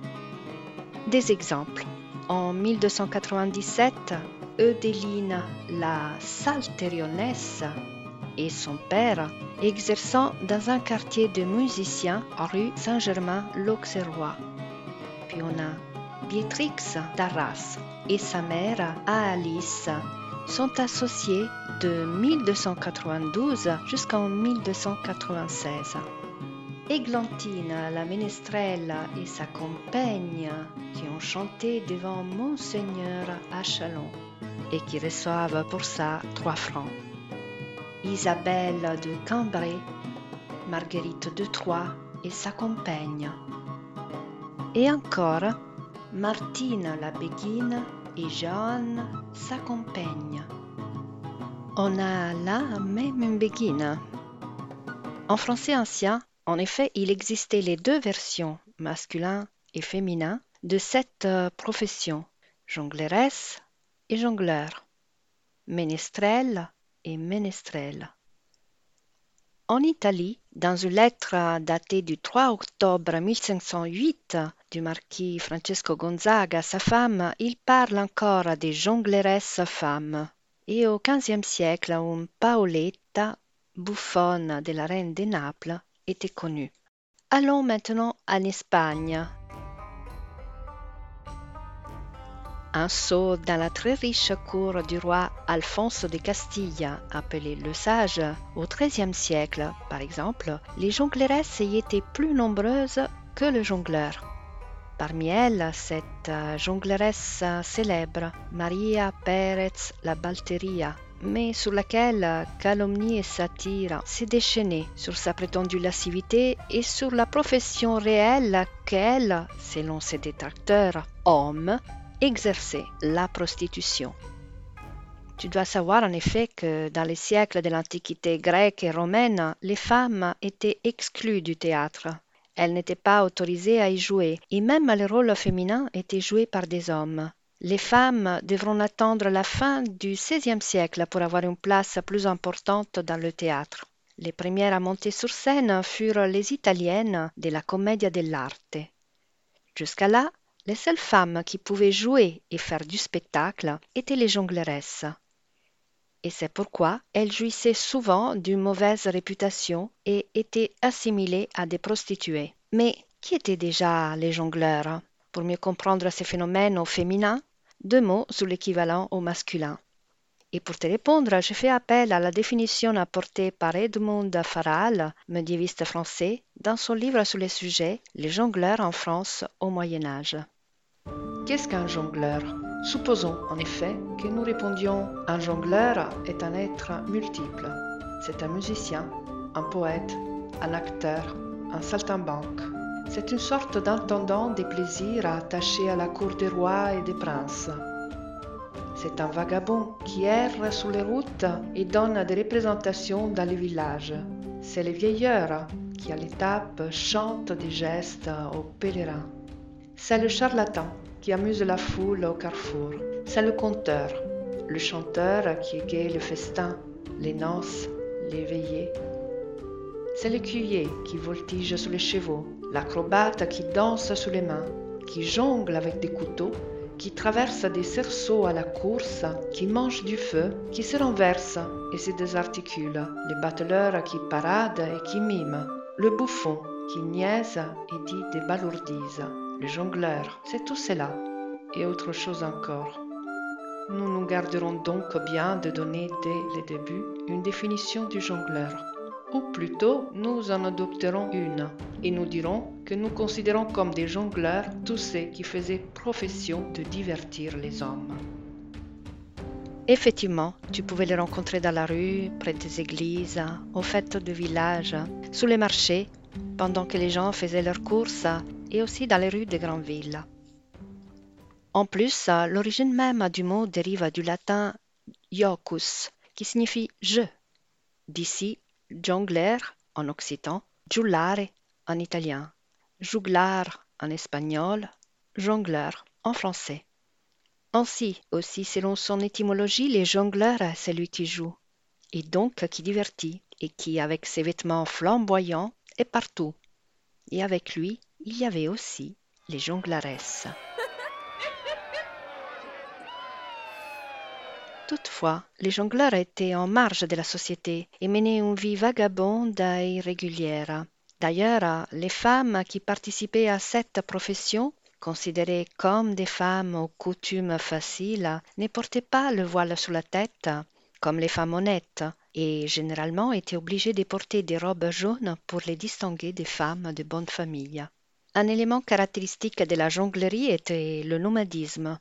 Speaker 1: Des exemples. En mille deux cent quatre-vingt-dix-sept, Eudeline la Salterionesse et son père exerçant dans un quartier de musiciens rue Saint-Germain-l'Auxerrois. Puis on a Béatrix d'Arras et sa mère Alice sont associées de mille deux cent quatre-vingt-douze jusqu'en mille deux cent quatre-vingt-seize. Églantine, la ménestrelle et sa compagne qui ont chanté devant Monseigneur à Châlons et qui reçoivent pour ça trois francs. Isabelle de Cambrai, Marguerite de Troyes et sa compagne. Et encore, Martine la Béguine et Jeanne, sa compagne. On a là même une béguine. En français ancien, en effet, il existait les deux versions, masculin et féminin, de cette euh, profession, jongleresse et jongleur, ménestrel et ménestrelle. En Italie, dans une lettre datée du trois octobre mille cinq cent huit du marquis Francesco Gonzaga à sa femme, il parle encore des jongleresses femmes. Et au quinzième siècle, une Paoletta, bouffonne de la reine de Naples, était connue. Allons maintenant en Espagne. Un saut dans la très riche cour du roi Alfonso de Castille, appelé le Sage, au treizième siècle, par exemple, les jongleresses y étaient plus nombreuses que le jongleur. Parmi elles, cette jongleresse célèbre, Maria Pérez la Balteria, mais sur laquelle calomnie et satire s'est déchaînée sur sa prétendue lascivité et sur la profession réelle qu'elle, selon ses détracteurs, hommes, exerçait la prostitution. Tu dois savoir en effet que dans les siècles de l'Antiquité grecque et romaine, les femmes étaient exclues du théâtre. Elles n'étaient pas autorisées à y jouer, et même les rôles féminins étaient joués par des hommes. Les femmes devront attendre la fin du seizième siècle pour avoir une place plus importante dans le théâtre. Les premières à monter sur scène furent les Italiennes de la Commedia dell'arte. Jusqu'à là, les seules femmes qui pouvaient jouer et faire du spectacle étaient les jongleresses. Et c'est pourquoi elles jouissaient souvent d'une mauvaise réputation et étaient assimilées à des prostituées. Mais qui étaient déjà les jongleurs? Pour mieux comprendre ces phénomènes au féminin, deux mots sur l'équivalent au masculin. Et pour te répondre, je fais appel à la définition apportée par Edmond Farral, médiéviste français, dans son livre sur le sujet « Les jongleurs en France au Moyen Âge ». Qu'est-ce qu'un jongleur? Supposons en effet que nous répondions « Un jongleur est un être multiple. C'est un musicien, un poète, un acteur, un saltimbanque. C'est une sorte d'intendant des plaisirs attaché à la cour des rois et des princes. C'est un vagabond qui erre sur les routes et donne des représentations dans les villages. C'est le vieilleur qui à l'étape chante des gestes aux pèlerins. C'est le charlatan qui amuse la foule au carrefour. C'est le conteur, le chanteur qui égaye le festin, les noces, les veillées. C'est l'écuyer qui voltige sur les chevaux, l'acrobate qui danse sur les mains, qui jongle avec des couteaux, qui traverse des cerceaux à la course, qui mange du feu, qui se renverse et se désarticule, les bateleurs qui paradent et qui miment, le bouffon qui niaise et dit des balourdises, le jongleur, c'est tout cela, et autre chose encore. Nous nous garderons donc bien de donner dès le début une définition du jongleur. Ou plutôt, nous en adopterons une, et nous dirons que nous considérons comme des jongleurs tous ceux qui faisaient profession de divertir les hommes. Effectivement, tu pouvais les rencontrer dans la rue, près des églises, aux fêtes de village, sous les marchés, pendant que les gens faisaient leurs courses, et aussi dans les rues des grandes villes. En plus, l'origine même du mot dérive du latin iocus, qui signifie « je ». D'ici, jongler en occitan, giullare en italien, juglar en espagnol, jongleur en français. Ainsi, aussi selon son étymologie, les jongleurs, c'est celui qui joue, et donc qui divertit, et qui, avec ses vêtements flamboyants, est partout. Et avec lui, il y avait aussi les jonglaresses. Toutefois, les jongleurs étaient en marge de la société et menaient une vie vagabonde et irrégulière. D'ailleurs, les femmes qui participaient à cette profession, considérées comme des femmes aux coutumes faciles, ne portaient pas le voile sur la tête, comme les femmes honnêtes, et généralement étaient obligées de porter des robes jaunes pour les distinguer des femmes de bonne famille. Un élément caractéristique de la jonglerie était le nomadisme.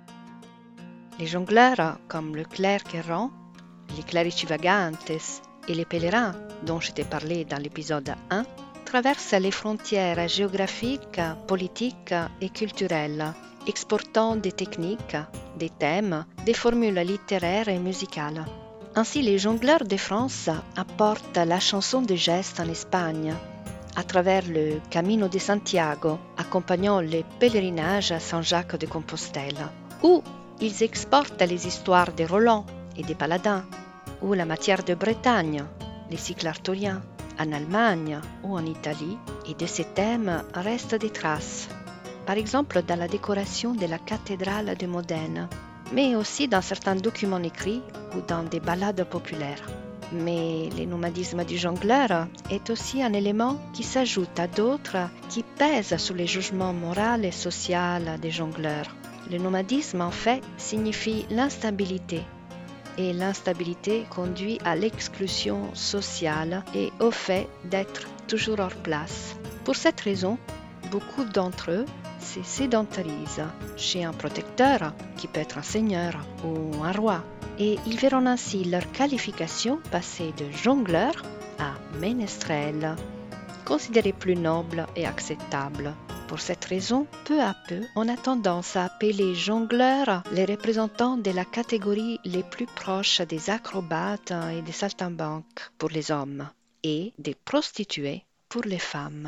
Speaker 1: Les jongleurs, comme le clerc errant, les clerici vagantes et les pèlerins, dont je t'ai parlé dans l'épisode un, traversent les frontières géographiques, politiques et culturelles, exportant des techniques, des thèmes, des formules littéraires et musicales. Ainsi, les jongleurs de France apportent la chanson de geste en Espagne, à travers le Camino de Santiago, accompagnant les pèlerinages à Saint-Jacques de Compostelle, ou ils exportent les histoires des Roland et des Paladins, ou la matière de Bretagne, les cycles arthuriens, en Allemagne ou en Italie, et de ces thèmes restent des traces, par exemple dans la décoration de la cathédrale de Modène, mais aussi dans certains documents écrits ou dans des ballades populaires. Mais le nomadisme du jongleur est aussi un élément qui s'ajoute à d'autres qui pèsent sur les jugements moraux et sociaux des jongleurs. Le nomadisme, en fait, signifie l'instabilité. Et l'instabilité conduit à l'exclusion sociale et au fait d'être toujours hors place. Pour cette raison, beaucoup d'entre eux se sédentarisent chez un protecteur, qui peut être un seigneur ou un roi. Et ils verront ainsi leur qualification passer de jongleur à ménestrel, considérée plus noble et acceptable. Pour cette raison, peu à peu, on a tendance à appeler jongleurs les représentants de la catégorie les plus proches des acrobates et des saltimbanques pour les hommes et des prostituées pour les femmes.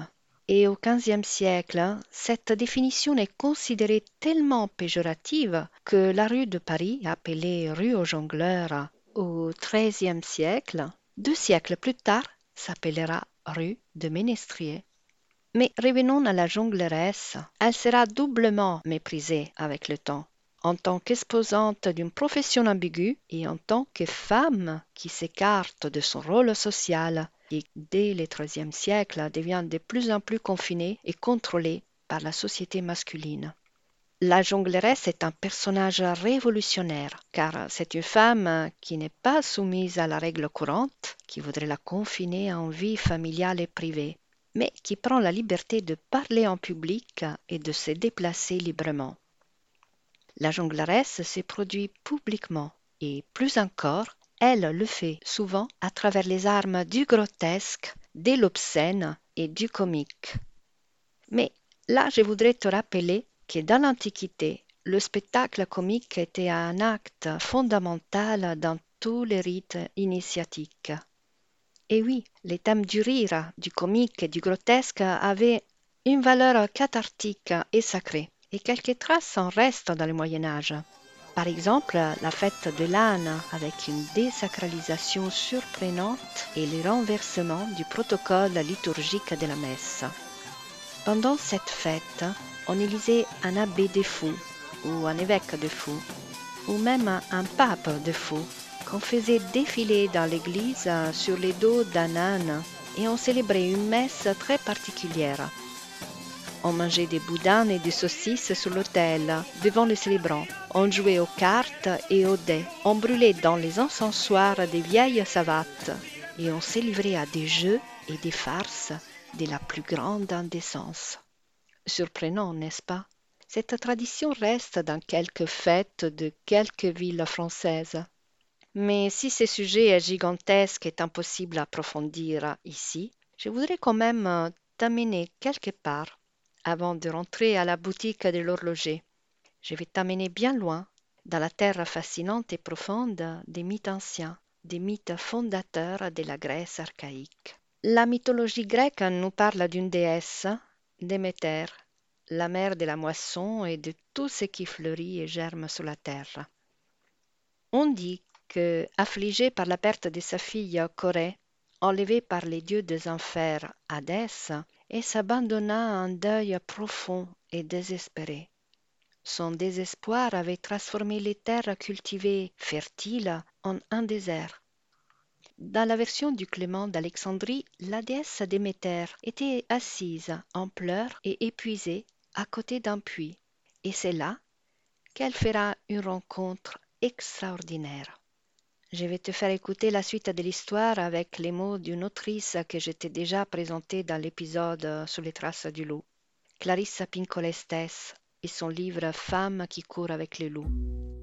Speaker 1: Et au quinzième siècle, cette définition est considérée tellement péjorative que la rue de Paris, appelée rue aux jongleurs au treizième siècle, deux siècles plus tard, s'appellera rue de Ménestrier. Mais revenons à la jongleresse. Elle sera doublement méprisée avec le temps, en tant qu'exposante d'une profession ambiguë et en tant que femme qui s'écarte de son rôle social et dès le treizième siècle devient de plus en plus confinée et contrôlée par la société masculine. La jongleresse est un personnage révolutionnaire, car c'est une femme qui n'est pas soumise à la règle courante, qui voudrait la confiner en vie familiale et privée, mais qui prend la liberté de parler en public et de se déplacer librement. La jongleresse se produit publiquement et, plus encore, elle le fait souvent à travers les armes du grotesque, de l'obscène et du comique. Mais là, je voudrais te rappeler que dans l'Antiquité, le spectacle comique était un acte fondamental dans tous les rites initiatiques. Et oui, les thèmes du rire, du comique et du grotesque avaient une valeur cathartique et sacrée, et quelques traces en restent dans le Moyen Âge. Par exemple, la fête de l'âne avec une désacralisation surprenante et le renversement du protocole liturgique de la messe. Pendant cette fête, on élisait un abbé de fou, ou un évêque de fou, ou même un pape de fou, qu'on faisait défiler dans l'église sur les dos d'un âne, et on célébrait une messe très particulière. On mangeait des boudins et des saucisses sur l'autel, devant le célébrant. On jouait aux cartes et aux dés. On brûlait dans les encensoirs des vieilles savates, et on se livrait à des jeux et des farces de la plus grande indécence. Surprenant, n'est-ce pas? Cette tradition reste dans quelques fêtes de quelques villes françaises. Mais si ce sujet est gigantesque et impossible à approfondir ici, je voudrais quand même t'amener quelque part avant de rentrer à la boutique de l'horloger. Je vais t'amener bien loin, dans la terre fascinante et profonde des mythes anciens, des mythes fondateurs de la Grèce archaïque. La mythologie grecque nous parle d'une déesse, Déméter, la mère de la moisson et de tout ce qui fleurit et germe sur la terre. On dit que, affligée par la perte de sa fille Corée, enlevée par les dieux des enfers, Hadès, elle s'abandonna à un deuil profond et désespéré. Son désespoir avait transformé les terres cultivées, fertiles, en un désert. Dans la version du Clément d'Alexandrie, la déesse Déméter était assise en pleurs et épuisée à côté d'un puits, et c'est là qu'elle fera une rencontre extraordinaire. Je vais te faire écouter la suite de l'histoire avec les mots d'une autrice que je t'ai déjà présentée dans l'épisode sur les traces du loup, Clarissa Pinkola Estés, et son livre Femme qui court avec les loups.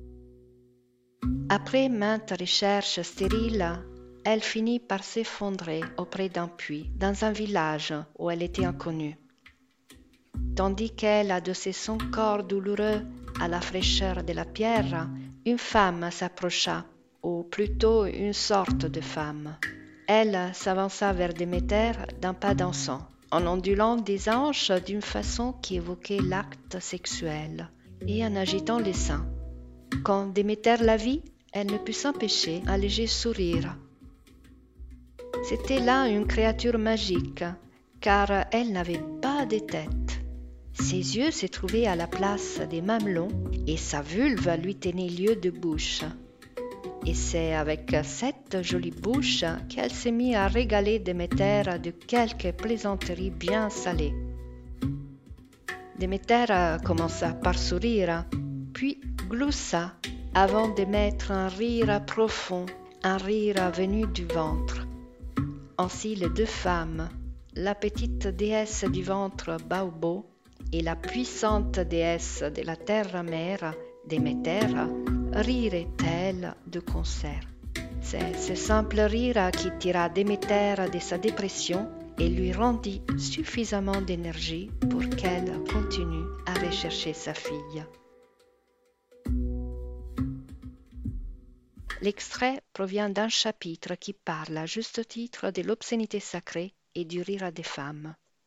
Speaker 1: Après maintes recherches stériles, elle finit par s'effondrer auprès d'un puits, dans un village où elle était inconnue. Tandis qu'elle adossait son corps douloureux à la fraîcheur de la pierre, une femme s'approcha, ou plutôt une sorte de femme. Elle s'avança vers Déméter d'un pas dansant, en ondulant des hanches d'une façon qui évoquait l'acte sexuel, et en agitant les seins. Quand Déméter la vit, elle ne put s'empêcher un léger sourire. C'était là une créature magique, car elle n'avait pas de tête. Ses yeux se trouvaient à la place des mamelons et sa vulve lui tenait lieu de bouche. Et c'est avec cette jolie bouche qu'elle s'est mise à régaler Déméter de quelques plaisanteries bien salées. Déméter commença par sourire, puis gloussa, avant d'émettre un rire profond, un rire venu du ventre. Ainsi les deux femmes, la petite déesse du ventre Baobo et la puissante déesse de la terre-mère, Déméter, riraient-elles de concert. C'est ce simple rire qui tira Déméter de sa dépression et lui rendit suffisamment d'énergie pour qu'elle continue à rechercher sa fille. L'extrait provient d'un chapitre qui parle à juste titre de l'obscénité sacrée et du rire des femmes.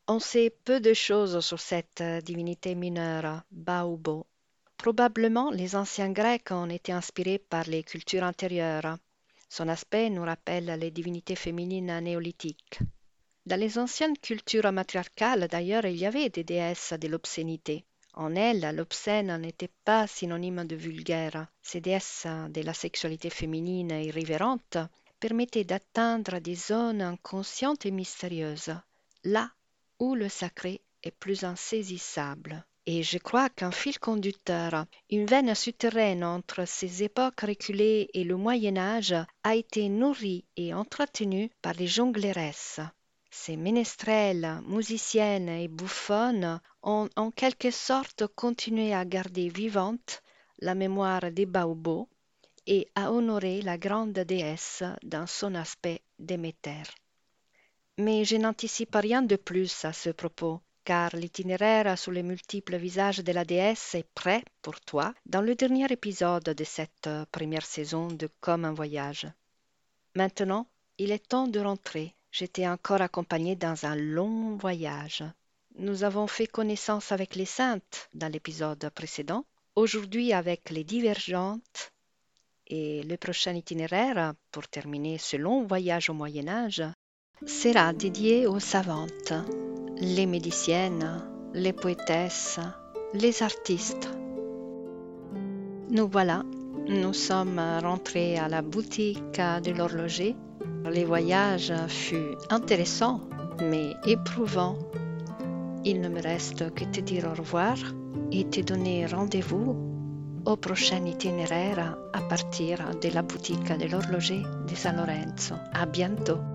Speaker 1: On sait peu de choses sur cette euh, divinité mineure, Baobo. Probablement, les anciens Grecs ont été inspirés par les cultures antérieures. Son aspect nous rappelle les divinités féminines néolithiques. Dans les anciennes cultures matriarcales, d'ailleurs, il y avait des déesses de l'obscénité. En elles, l'obscène n'était pas synonyme de vulgaire. Ces déesses de la sexualité féminine irrévérente permettaient d'atteindre des zones inconscientes et mystérieuses, là où le sacré est plus insaisissable. Et je crois qu'un fil conducteur, une veine souterraine entre ces époques reculées et le Moyen Âge a été nourrie et entretenue par les jongleresses. Ces ménestrels, musiciennes et bouffonnes ont en quelque sorte continué à garder vivante la mémoire des Baobos et à honorer la grande déesse dans son aspect Déméter. Mais je n'anticipe rien de plus à ce propos, car l'itinéraire sous les multiples visages de la déesse est prêt pour toi dans le dernier épisode de cette première saison de Comme un voyage. Maintenant, il est temps de rentrer. J'étais encore accompagnée dans un long voyage. Nous avons fait connaissance avec les saintes dans l'épisode précédent, aujourd'hui avec les divergentes, et le prochain itinéraire, pour terminer ce long voyage au Moyen Âge, sera dédié aux savantes, les médiciennes, les poétesses, les artistes. Nous voilà, nous sommes rentrés à la boutique de l'horloger. Le voyage fut intéressant, mais éprouvant. Il ne me reste que te dire au revoir et te donner rendez-vous au prochain itinéraire à partir de la boutique de l'horloger de San Lorenzo. À bientôt!